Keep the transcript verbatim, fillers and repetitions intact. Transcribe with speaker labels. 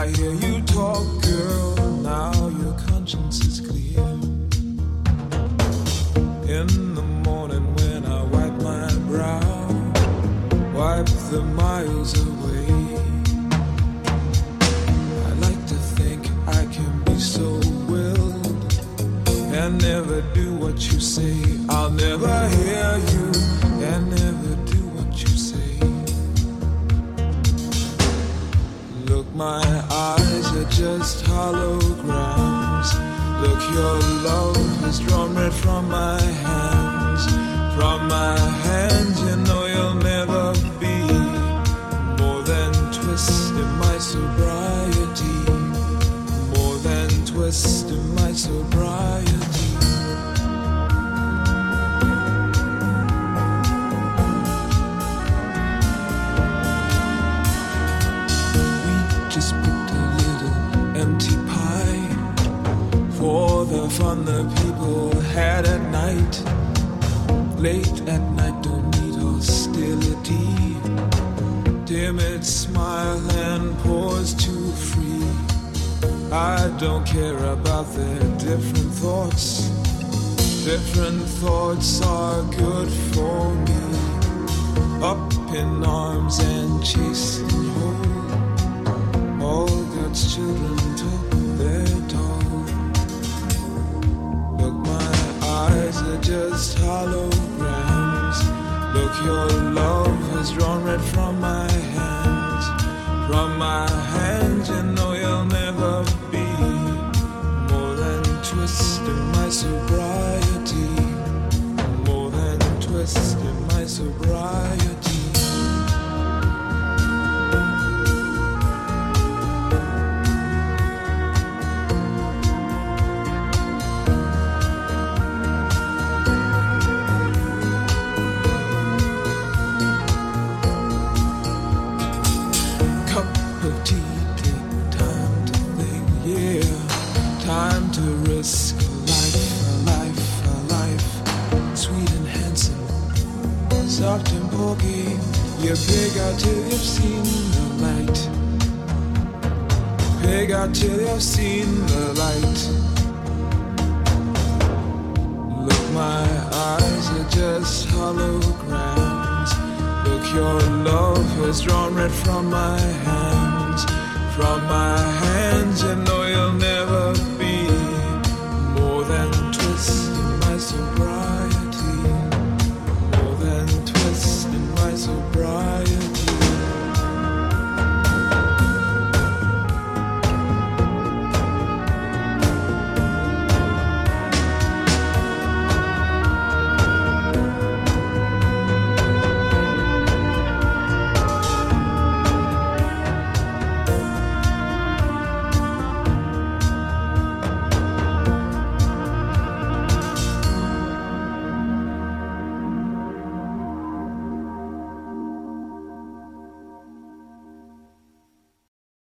Speaker 1: I hear you talk, girl, now your conscience is clear. In the morning when I wipe my brow, wipe the miles away, I like to think I can be so willed and never do what you say. I'll never hear you and never do what you say. Look, my eyes are just holograms. Look, your love has drawn red from my hands. From my hands, you know you'll never be more than twist in my sobriety. More than twist in my sobriety. We just picked a little empty pie for the fun the people had at night. Late at night, don't need hostility. Timid smile and pause too free. I don't care about their different thoughts. Different thoughts are good for me. Up in arms and chasing home. All God's children talk their talk. Look, my eyes are just holograms. Look, your love has drawn red from my hands. From my hands, you know you'll never be more than twist in my sobriety. More than twist in my sobriety. Risk a life, a life, a life. Sweet and handsome, soft and porky. You pig out till you've seen the light. Pig out till you've seen the light. Look, my eyes are just holograms. Look, your love has drawn red from my hands. From my hands, you know you'll never